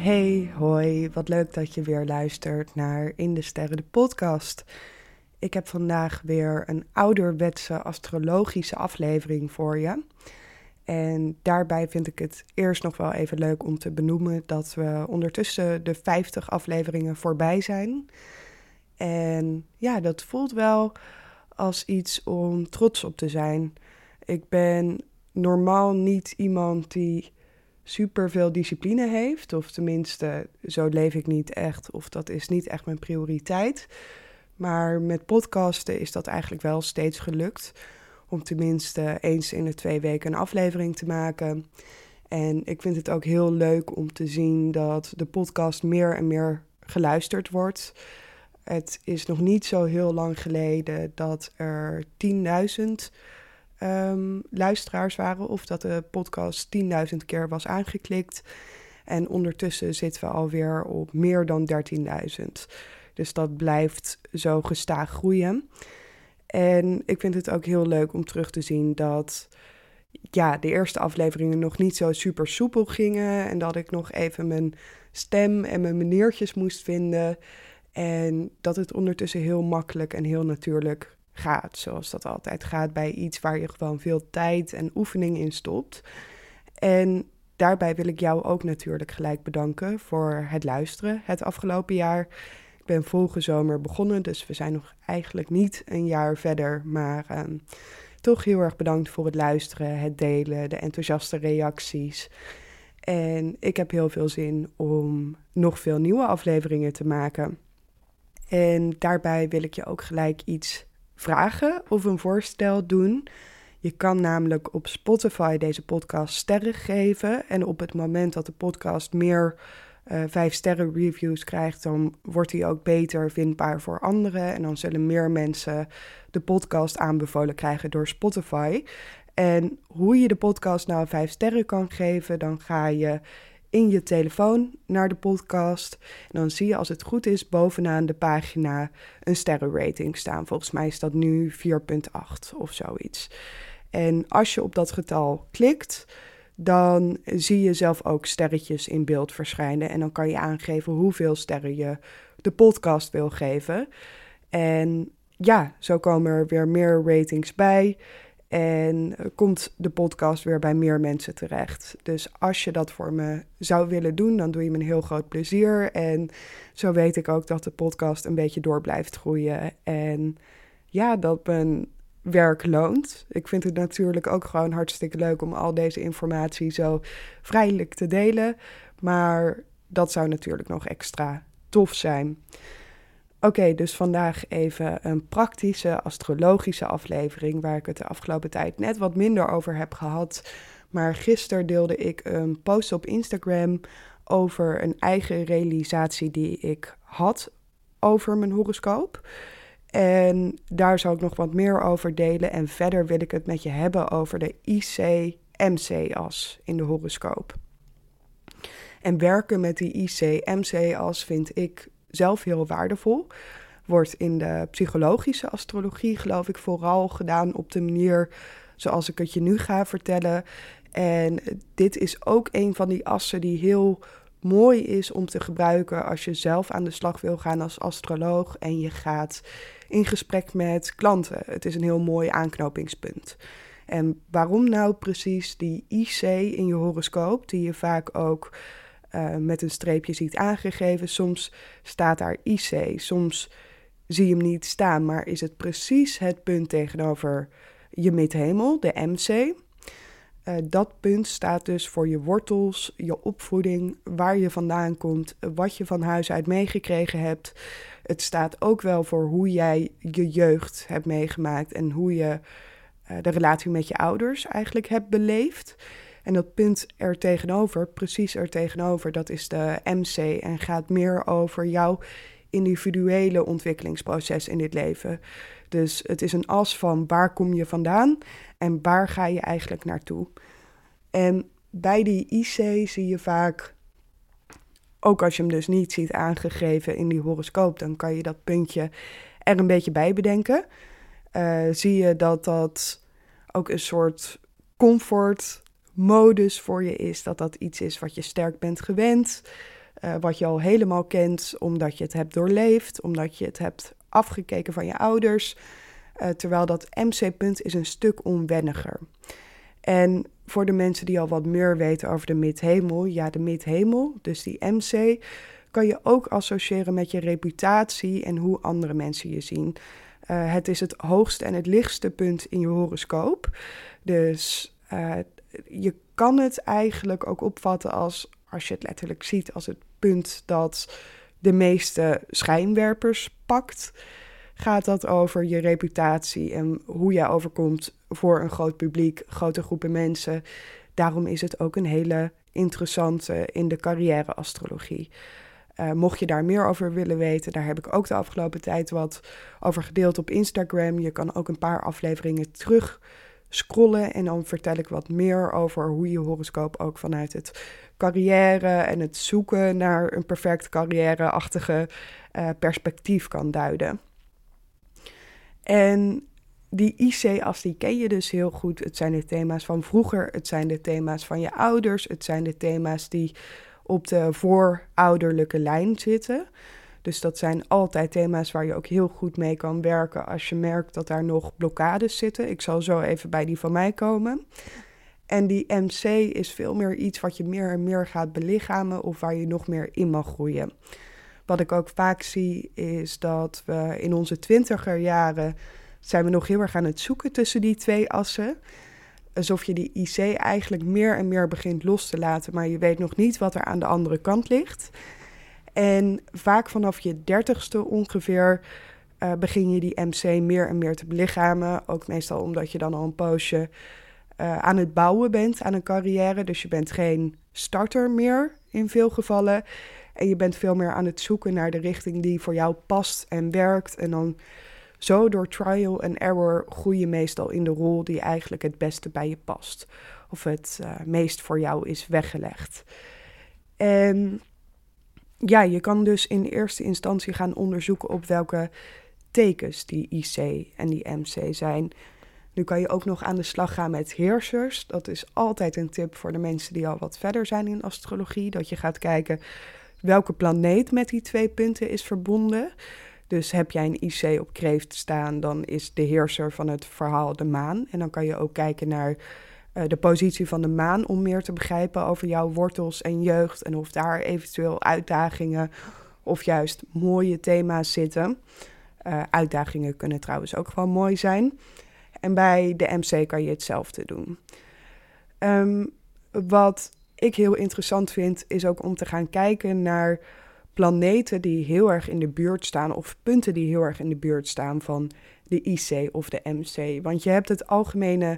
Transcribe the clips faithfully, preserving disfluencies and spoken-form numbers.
Hey, hoi, wat leuk dat je weer luistert naar In de Sterren, de podcast. Ik heb vandaag weer een ouderwetse astrologische aflevering voor je. En daarbij vind ik het eerst nog wel even leuk om te benoemen dat we ondertussen de vijftig afleveringen voorbij zijn. En ja, dat voelt wel als iets om trots op te zijn. Ik ben normaal niet iemand die super veel discipline heeft, of tenminste, zo leef ik niet echt, of dat is niet echt mijn prioriteit. Maar met podcasten is dat eigenlijk wel steeds gelukt, om tenminste eens in de twee weken een aflevering te maken. En ik vind het ook heel leuk om te zien dat de podcast meer en meer geluisterd wordt. Het is nog niet zo heel lang geleden dat er tienduizend um, luisteraars waren, of dat de podcast tienduizend keer was aangeklikt. En ondertussen zitten we alweer op meer dan dertienduizend. Dus dat blijft zo gestaag groeien. En ik vind het ook heel leuk om terug te zien dat ja, de eerste afleveringen nog niet zo super soepel gingen. En dat ik nog even mijn stem en mijn maniertjes moest vinden. En dat het ondertussen heel makkelijk en heel natuurlijk gaat. Zoals dat altijd gaat bij iets waar je gewoon veel tijd en oefening in stopt. En daarbij wil ik jou ook natuurlijk gelijk bedanken voor het luisteren het afgelopen jaar. Ik ben vorige zomer begonnen, dus we zijn nog eigenlijk niet een jaar verder. Maar um, toch heel erg bedankt voor het luisteren, het delen, de enthousiaste reacties. En ik heb heel veel zin om nog veel nieuwe afleveringen te maken. En daarbij wil ik je ook gelijk iets vragen of een voorstel doen. Je kan namelijk op Spotify deze podcast sterren geven. En op het moment dat de podcast meer uh, vijf sterren reviews krijgt, dan wordt die ook beter vindbaar voor anderen. En dan zullen meer mensen de podcast aanbevolen krijgen door Spotify. En hoe je de podcast nou vijf sterren kan geven, dan ga je in je telefoon naar de podcast. En dan zie je, als het goed is, bovenaan de pagina een sterrenrating staan. Volgens mij is dat nu vier komma acht of zoiets. En als je op dat getal klikt, dan zie je zelf ook sterretjes in beeld verschijnen. En dan kan je aangeven hoeveel sterren je de podcast wil geven. En ja, zo komen er weer meer ratings bij. En komt de podcast weer bij meer mensen terecht. Dus als je dat voor me zou willen doen, dan doe je me een heel groot plezier. En zo weet ik ook dat de podcast een beetje door blijft groeien. En ja, dat mijn werk loont. Ik vind het natuurlijk ook gewoon hartstikke leuk om al deze informatie zo vrijelijk te delen. Maar dat zou natuurlijk nog extra tof zijn. Oké, okay, dus vandaag even een praktische astrologische aflevering waar ik het de afgelopen tijd net wat minder over heb gehad. Maar gisteren deelde ik een post op Instagram over een eigen realisatie die ik had over mijn horoscoop. En daar zal ik nog wat meer over delen. En verder wil ik het met je hebben over de I C M C-as in de horoscoop. En werken met die I C M C-as vind ik zelf heel waardevol. Wordt in de psychologische astrologie, geloof ik, vooral gedaan op de manier zoals ik het je nu ga vertellen. En dit is ook een van die assen die heel mooi is om te gebruiken als je zelf aan de slag wil gaan als astroloog en je gaat in gesprek met klanten. Het is een heel mooi aanknopingspunt. En waarom nou precies die I C in je horoscoop, die je vaak ook Uh, met een streepje ziet aangegeven. Soms staat daar I C, soms zie je hem niet staan, maar is het precies het punt tegenover je midhemel, de M C. Uh, dat punt staat dus voor je wortels, je opvoeding, waar je vandaan komt, wat je van huis uit meegekregen hebt. Het staat ook wel voor hoe jij je jeugd hebt meegemaakt en hoe je uh, de relatie met je ouders eigenlijk hebt beleefd. En dat punt er tegenover, precies er tegenover, dat is de M C en gaat meer over jouw individuele ontwikkelingsproces in dit leven. Dus het is een as van waar kom je vandaan en waar ga je eigenlijk naartoe. En bij die I C zie je vaak, ook als je hem dus niet ziet aangegeven in die horoscoop, dan kan je dat puntje er een beetje bij bedenken. Uh, zie je dat dat ook een soort comfort modus voor je is, dat dat iets is wat je sterk bent gewend. uh, wat je al helemaal kent, omdat je het hebt doorleefd, omdat je het hebt afgekeken van je ouders. Uh, terwijl dat M C-punt is een stuk onwenniger. En voor de mensen die al wat meer weten over de midhemel, ja, de midhemel, dus die M C, kan je ook associëren met je reputatie en hoe andere mensen je zien. Uh, het is het hoogste en het lichtste punt in je horoscoop. Dus uh, je kan het eigenlijk ook opvatten als, als je het letterlijk ziet, als het punt dat de meeste schijnwerpers pakt. Gaat dat over je reputatie en hoe jij overkomt voor een groot publiek, grote groepen mensen. Daarom is het ook een hele interessante in de carrière-astrologie. Uh, mocht je daar meer over willen weten, daar heb ik ook de afgelopen tijd wat over gedeeld op Instagram. Je kan ook een paar afleveringen terug scrollen en dan vertel ik wat meer over hoe je horoscoop ook vanuit het carrière en het zoeken naar een perfect carrière-achtige uh, perspectief kan duiden. En die I C-as, die ken je dus heel goed. Het zijn de thema's van vroeger, het zijn de thema's van je ouders, het zijn de thema's die op de voorouderlijke lijn zitten. Dus dat zijn altijd thema's waar je ook heel goed mee kan werken als je merkt dat daar nog blokkades zitten. Ik zal zo even bij die van mij komen. En die M C is veel meer iets wat je meer en meer gaat belichamen of waar je nog meer in mag groeien. Wat ik ook vaak zie is dat we in onze twintiger jaren zijn we nog heel erg aan het zoeken tussen die twee assen. Alsof je die I C eigenlijk meer en meer begint los te laten, maar je weet nog niet wat er aan de andere kant ligt. En vaak vanaf je dertigste ongeveer uh, begin je die M C meer en meer te belichamen. Ook meestal omdat je dan al een poosje uh, aan het bouwen bent aan een carrière. Dus je bent geen starter meer in veel gevallen. En je bent veel meer aan het zoeken naar de richting die voor jou past en werkt. En dan zo door trial and error groei je meestal in de rol die eigenlijk het beste bij je past. Of het uh, meest voor jou is weggelegd. En ja, je kan dus in eerste instantie gaan onderzoeken op welke tekens die I C en die M C zijn. Nu kan je ook nog aan de slag gaan met heersers. Dat is altijd een tip voor de mensen die al wat verder zijn in astrologie. Dat je gaat kijken welke planeet met die twee punten is verbonden. Dus heb jij een I C op kreeft staan, dan is de heerser van het verhaal de maan. En dan kan je ook kijken naar uh, de positie van de maan om meer te begrijpen over jouw wortels en jeugd. En of daar eventueel uitdagingen of juist mooie thema's zitten. Uh, uitdagingen kunnen trouwens ook gewoon mooi zijn. En bij de M C kan je hetzelfde doen. Um, wat ik heel interessant vind, is ook om te gaan kijken naar planeten die heel erg in de buurt staan of punten die heel erg in de buurt staan van de I C of de M C. Want je hebt het algemene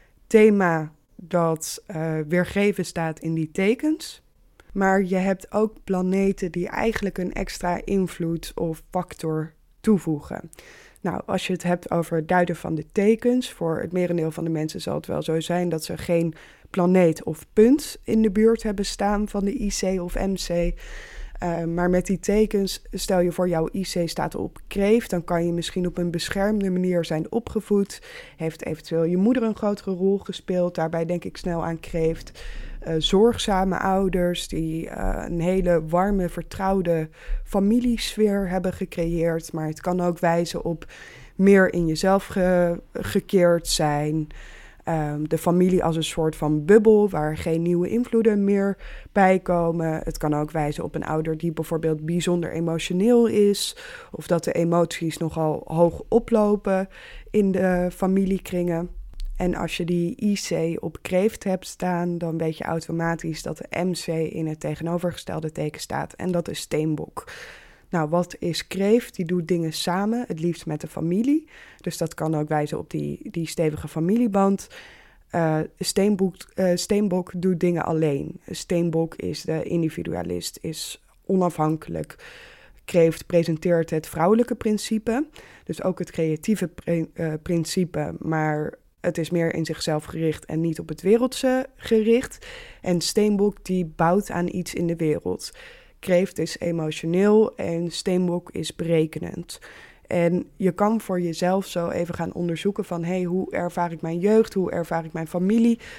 thema dat uh, weergegeven staat in die tekens. Maar je hebt ook planeten die eigenlijk een extra invloed of factor toevoegen. Nou, als je het hebt over het duiden van de tekens, voor het merendeel van de mensen zal het wel zo zijn dat ze geen planeet of punt in de buurt hebben staan van de I C of M C. Uh, maar met die tekens, stel je voor jouw I C staat op kreeft, dan kan je misschien op een beschermde manier zijn opgevoed. Heeft eventueel je moeder een grotere rol gespeeld, daarbij denk ik snel aan kreeft. Uh, zorgzame ouders die uh, een hele warme, vertrouwde familiesfeer hebben gecreëerd. Maar het kan ook wijzen op meer in jezelf ge- gekeerd zijn. Um, de familie als een soort van bubbel waar geen nieuwe invloeden meer bij komen. Het kan ook wijzen op een ouder die bijvoorbeeld bijzonder emotioneel is. Of dat de emoties nogal hoog oplopen in de familiekringen. En als je die I C op kreeft hebt staan, dan weet je automatisch dat de M C in het tegenovergestelde teken staat. En dat is steenbok. Nou, wat is kreeft? Die doet dingen samen, het liefst met de familie. Dus dat kan ook wijzen op die, die stevige familieband. Uh, steenbok, uh, steenbok doet dingen alleen. Steenbok is de individualist, is onafhankelijk. Kreeft presenteert het vrouwelijke principe. Dus ook het creatieve pre- uh, principe, maar het is meer in zichzelf gericht en niet op het wereldse gericht. En steenbok die bouwt aan iets in de wereld. Kreeft is emotioneel en steenbok is berekenend. En je kan voor jezelf zo even gaan onderzoeken van, hey, hoe ervaar ik mijn jeugd, hoe ervaar ik mijn familie?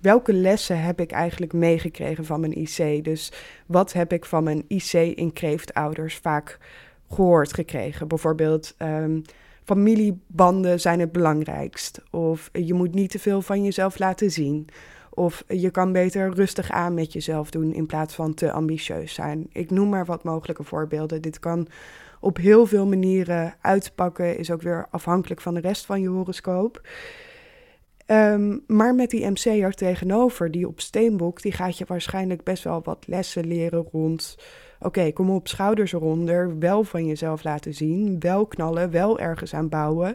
welke lessen heb ik eigenlijk meegekregen van mijn I C? Dus wat heb ik van mijn I C in kreeftouders vaak gehoord gekregen? Bijvoorbeeld, um, familiebanden zijn het belangrijkst. Of je moet niet te veel van jezelf laten zien. Of je kan beter rustig aan met jezelf doen in plaats van te ambitieus zijn. Ik noem maar wat mogelijke voorbeelden. Dit kan op heel veel manieren uitpakken, is ook weer afhankelijk van de rest van je horoscoop. Um, maar met die M C'er tegenover, die op steenbok, die gaat je waarschijnlijk best wel wat lessen leren rond... Oké, okay, kom op, schouders eronder, wel van jezelf laten zien, wel knallen, wel ergens aan bouwen.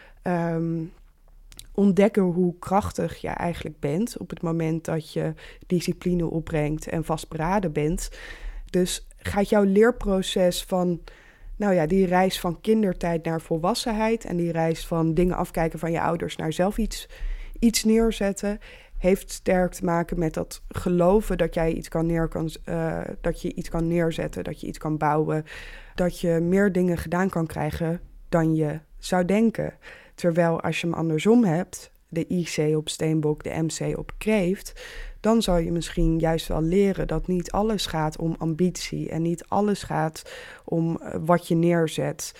Um, ontdekken hoe krachtig je eigenlijk bent op het moment dat je discipline opbrengt en vastberaden bent. Dus gaat jouw leerproces van, nou ja, die reis van kindertijd naar volwassenheid en die reis van dingen afkijken van je ouders naar zelf iets, iets neerzetten, heeft sterk te maken met dat geloven dat jij iets kan neer kan, uh, dat je iets kan neerzetten, dat je iets kan bouwen, dat je meer dingen gedaan kan krijgen dan je zou denken. Terwijl als je hem andersom hebt, de I C op steenbok, de M C op kreeft, dan zal je misschien juist wel leren dat niet alles gaat om ambitie en niet alles gaat om wat je neerzet.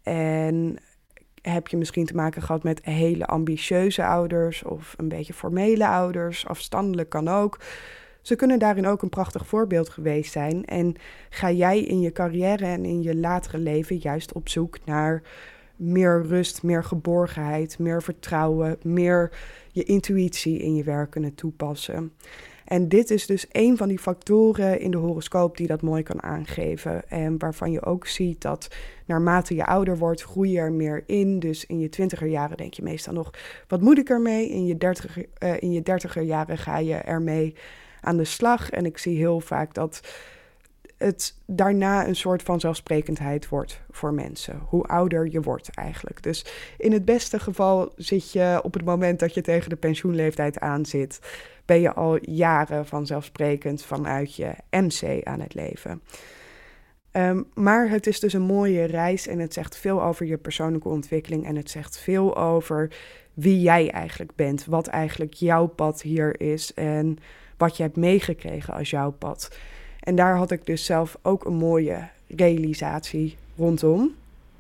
En heb je misschien te maken gehad met hele ambitieuze ouders of een beetje formele ouders, afstandelijk kan ook. Ze kunnen daarin ook een prachtig voorbeeld geweest zijn. En ga jij in je carrière en in je latere leven juist op zoek naar meer rust, meer geborgenheid, meer vertrouwen, meer je intuïtie in je werk kunnen toepassen. En dit is dus een van die factoren in de horoscoop die dat mooi kan aangeven. En waarvan je ook ziet dat naarmate je ouder wordt, groei je er meer in. Dus in je twintiger jaren denk je meestal nog, wat moet ik ermee? In je dertiger, uh, in je dertiger jaren ga je ermee aan de slag. En ik zie heel vaak dat het daarna een soort van zelfsprekendheid wordt voor mensen. Hoe ouder je wordt eigenlijk. Dus in het beste geval zit je op het moment dat je tegen de pensioenleeftijd aan zit, ben je al jaren vanzelfsprekend vanuit je M C aan het leven. Um, maar het is dus een mooie reis en het zegt veel over je persoonlijke ontwikkeling en het zegt veel over wie jij eigenlijk bent, wat eigenlijk jouw pad hier is en wat je hebt meegekregen als jouw pad. En daar had ik dus zelf ook een mooie realisatie rondom.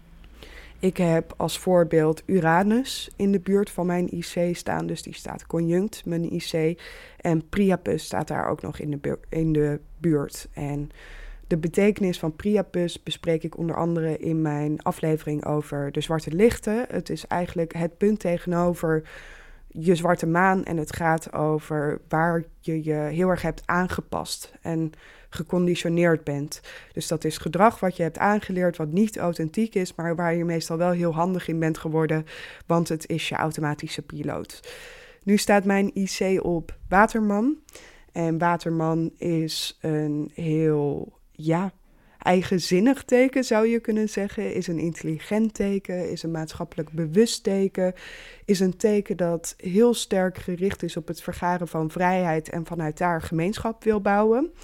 Ik heb als voorbeeld Uranus in de buurt van mijn I C staan. Dus die staat conjunct mijn I C. En Priapus staat daar ook nog in de, bu- in de buurt. En de betekenis van Priapus bespreek ik onder andere in mijn aflevering over de zwarte lichten. Het is eigenlijk het punt tegenover je zwarte maan. En het gaat over waar je je heel erg hebt aangepast en geconditioneerd bent. Dus dat is gedrag wat je hebt aangeleerd, wat niet authentiek is, maar waar je meestal wel heel handig in bent geworden, want het is je automatische piloot. Nu staat mijn I C op Waterman. En Waterman is een heel, ja, eigenzinnig teken, zou je kunnen zeggen. Is een intelligent teken, is een maatschappelijk bewust teken. Is een teken dat heel sterk gericht is op het vergaren van vrijheid en vanuit daar gemeenschap wil bouwen.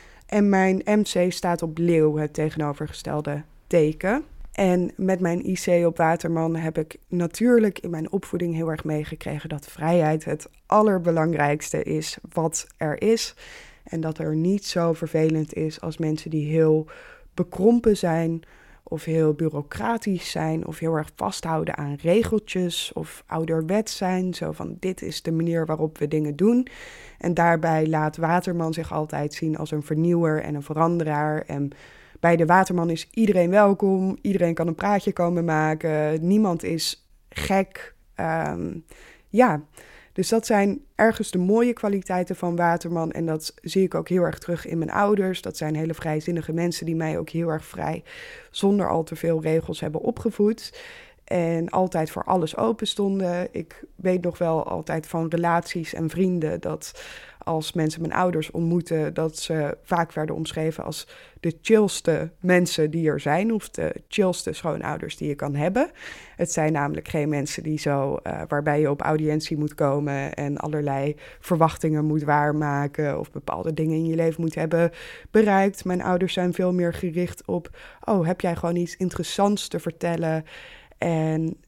En mijn M C staat op Leeuw, het tegenovergestelde teken. En met mijn I C op Waterman heb ik natuurlijk in mijn opvoeding heel erg meegekregen dat vrijheid het allerbelangrijkste is wat er is. En dat er niet zo vervelend is als mensen die heel bekrompen zijn of heel bureaucratisch zijn of heel erg vasthouden aan regeltjes of ouderwets zijn. Zo van, dit is de manier waarop we dingen doen. En daarbij laat Waterman zich altijd zien als een vernieuwer en een veranderaar. En bij de Waterman is iedereen welkom, iedereen kan een praatje komen maken, niemand is gek. Um, ja, dus dat zijn ergens de mooie kwaliteiten van Waterman. En dat zie ik ook heel erg terug in mijn ouders. Dat zijn hele vrijzinnige mensen die mij ook heel erg vrij, zonder al te veel regels, hebben opgevoed. En altijd voor alles open stonden. Ik weet nog wel altijd van relaties en vrienden dat als mensen mijn ouders ontmoeten, dat ze vaak werden omschreven als de chillste mensen die er zijn, of de chillste schoonouders die je kan hebben. Het zijn namelijk geen mensen die zo, uh, waarbij je op audiëntie moet komen en allerlei verwachtingen moet waarmaken of bepaalde dingen in je leven moet hebben bereikt. Mijn ouders zijn veel meer gericht op, oh, heb jij gewoon iets interessants te vertellen? En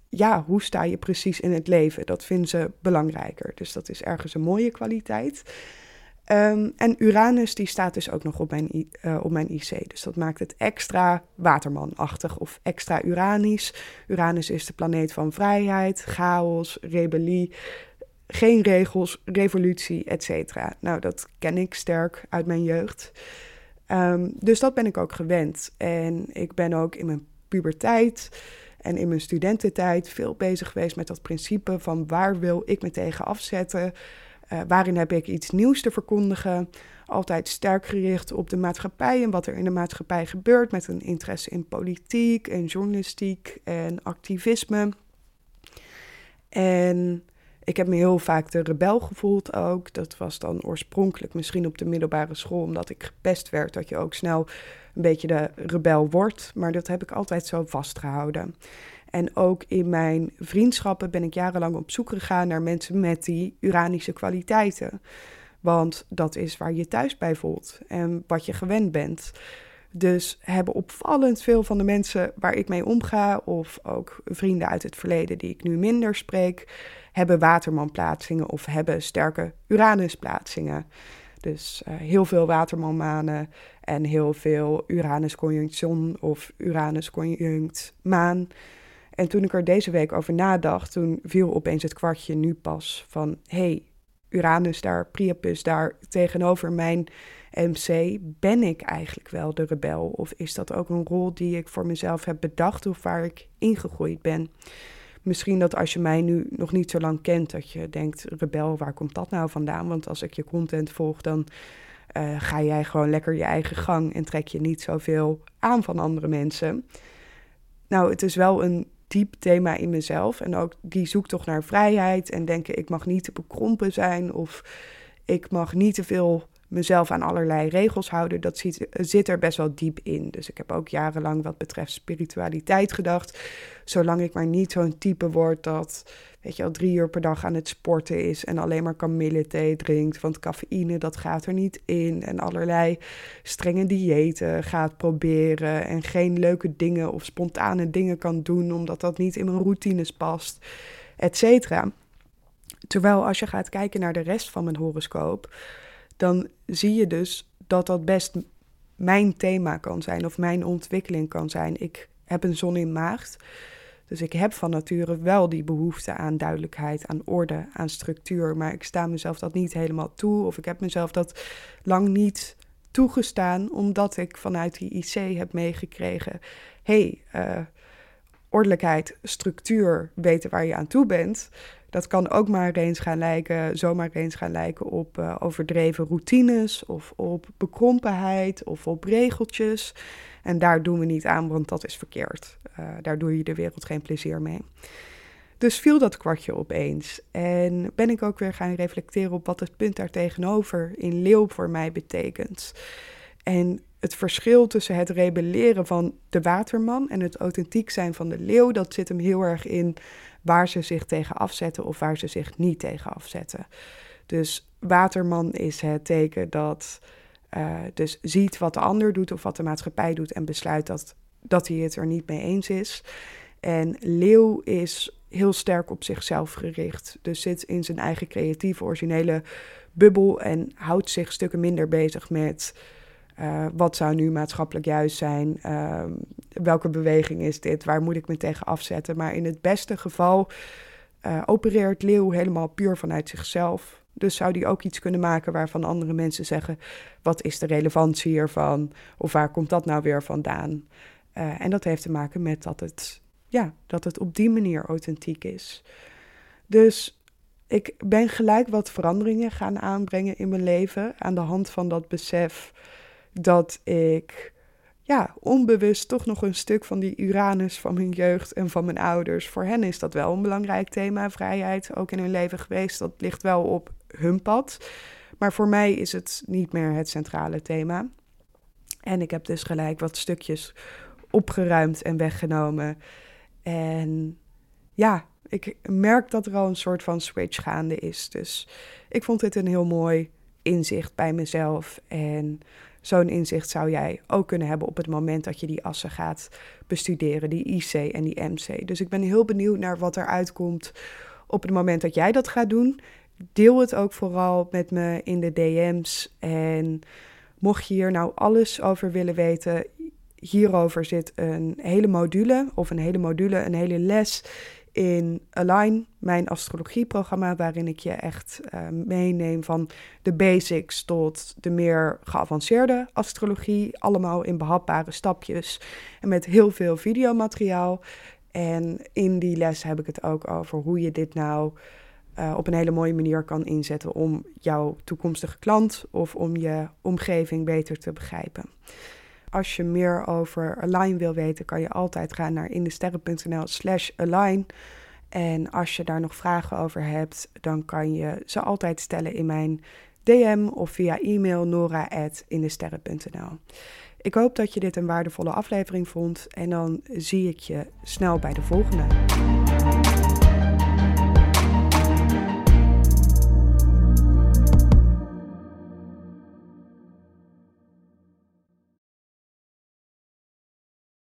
ja, hoe sta je precies in het leven? Dat vinden ze belangrijker. Dus dat is ergens een mooie kwaliteit. Um, en Uranus die staat dus ook nog op mijn, I, uh, op mijn I C. Dus dat maakt het extra watermanachtig of extra Uranisch. Uranus is de planeet van vrijheid, chaos, rebellie, geen regels, revolutie, et cetera. Nou, dat ken ik sterk uit mijn jeugd. Um, dus dat ben ik ook gewend. En ik ben ook in mijn puberteit en in mijn studententijd veel bezig geweest met dat principe van waar wil ik me tegen afzetten? Uh, waarin heb ik iets nieuws te verkondigen? Altijd sterk gericht op de maatschappij en wat er in de maatschappij gebeurt, met een interesse in politiek en journalistiek en activisme. En ik heb me heel vaak de rebel gevoeld ook. Dat was dan oorspronkelijk misschien op de middelbare school, omdat ik gepest werd, dat je ook snel een beetje de rebel wordt. Maar dat heb ik altijd zo vastgehouden. En ook in mijn vriendschappen ben ik jarenlang op zoek gegaan naar mensen met die Uranische kwaliteiten. Want dat is waar je thuis bij voelt en wat je gewend bent. Dus hebben opvallend veel van de mensen waar ik mee omga, of ook vrienden uit het verleden die ik nu minder spreek, hebben watermanplaatsingen of hebben sterke Uranusplaatsingen. Dus uh, heel veel watermanmanen en heel veel Uranus conjunct zon of Uranus conjunct maan. En toen ik er deze week over nadacht, toen viel opeens het kwartje nu pas van, hey, Uranus daar, Priapus daar, tegenover mijn M C, ben ik eigenlijk wel de rebel? Of is dat ook een rol die ik voor mezelf heb bedacht of waar ik ingegroeid ben? Misschien dat als je mij nu nog niet zo lang kent, dat je denkt, rebel, waar komt dat nou vandaan? Want als ik je content volg, dan uh, ga jij gewoon lekker je eigen gang en trek je niet zoveel aan van andere mensen. Nou, het is wel een diep thema in mezelf en ook die zoektocht naar vrijheid en denken, ik mag niet te bekrompen zijn of ik mag niet te veel mezelf aan allerlei regels houden, dat zit, zit er best wel diep in. Dus ik heb ook jarenlang wat betreft spiritualiteit gedacht, zolang ik maar niet zo'n type word dat, weet je al, drie uur per dag aan het sporten is en alleen maar kamillethee drinkt, want cafeïne, dat gaat er niet in en allerlei strenge diëten gaat proberen en geen leuke dingen of spontane dingen kan doen, omdat dat niet in mijn routines past, et cetera. Terwijl als je gaat kijken naar de rest van mijn horoscoop, dan zie je dus dat dat best mijn thema kan zijn of mijn ontwikkeling kan zijn. Ik heb een zon in maagd, dus ik heb van nature wel die behoefte aan duidelijkheid, aan orde, aan structuur. Maar ik sta mezelf dat niet helemaal toe of ik heb mezelf dat lang niet toegestaan, omdat ik vanuit die I C heb meegekregen, hé, hey, uh, ordelijkheid, structuur, weten waar je aan toe bent. Dat kan ook maar eens gaan lijken, zomaar eens gaan lijken op uh, overdreven routines of op bekrompenheid of op regeltjes. En daar doen we niet aan, want dat is verkeerd. Uh, daar doe je de wereld geen plezier mee. Dus viel dat kwartje opeens. En ben ik ook weer gaan reflecteren op wat het punt daar tegenover in leeuw voor mij betekent. En het verschil tussen het rebelleren van de waterman en het authentiek zijn van de leeuw, dat zit hem heel erg in waar ze zich tegen afzetten of waar ze zich niet tegen afzetten. Dus waterman is het teken dat uh, dus ziet wat de ander doet of wat de maatschappij doet en besluit dat, dat hij het er niet mee eens is. En leeuw is heel sterk op zichzelf gericht. Dus zit in zijn eigen creatieve, originele bubbel en houdt zich stukken minder bezig met Uh, wat zou nu maatschappelijk juist zijn? Uh, welke beweging is dit? Waar moet ik me tegen afzetten? Maar in het beste geval uh, opereert leeuw helemaal puur vanuit zichzelf. Dus zou die ook iets kunnen maken waarvan andere mensen zeggen, wat is de relevantie hiervan? Of waar komt dat nou weer vandaan? Uh, en dat heeft te maken met dat het, ja, dat het op die manier authentiek is. Dus ik ben gelijk wat veranderingen gaan aanbrengen in mijn leven aan de hand van dat besef dat ik ja, onbewust toch nog een stuk van die Uranus van mijn jeugd en van mijn ouders. Voor hen is dat wel een belangrijk thema, vrijheid, ook in hun leven geweest. Dat ligt wel op hun pad. Maar voor mij is het niet meer het centrale thema. En ik heb dus gelijk wat stukjes opgeruimd en weggenomen. En ja, ik merk dat er al een soort van switch gaande is. Dus ik vond dit een heel mooi inzicht bij mezelf. En zo'n inzicht zou jij ook kunnen hebben op het moment dat je die assen gaat bestuderen, die I C en die M C. Dus ik ben heel benieuwd naar wat er uitkomt op het moment dat jij dat gaat doen. Deel het ook vooral met me in de D M's. En mocht je hier nou alles over willen weten, hierover zit een hele module of een hele module, een hele les in Align, mijn astrologieprogramma, waarin ik je echt uh, meeneem van de basics tot de meer geavanceerde astrologie. Allemaal in behapbare stapjes en met heel veel videomateriaal. En in die les heb ik het ook over hoe je dit nou uh, op een hele mooie manier kan inzetten om jouw toekomstige klant of om je omgeving beter te begrijpen. Als je meer over Align wil weten, kan je altijd gaan naar indesterren.nl slash align. En als je daar nog vragen over hebt, dan kan je ze altijd stellen in mijn D M of via e-mail nora at indesterren punt n l. Ik hoop dat je dit een waardevolle aflevering vond en dan zie ik je snel bij de volgende.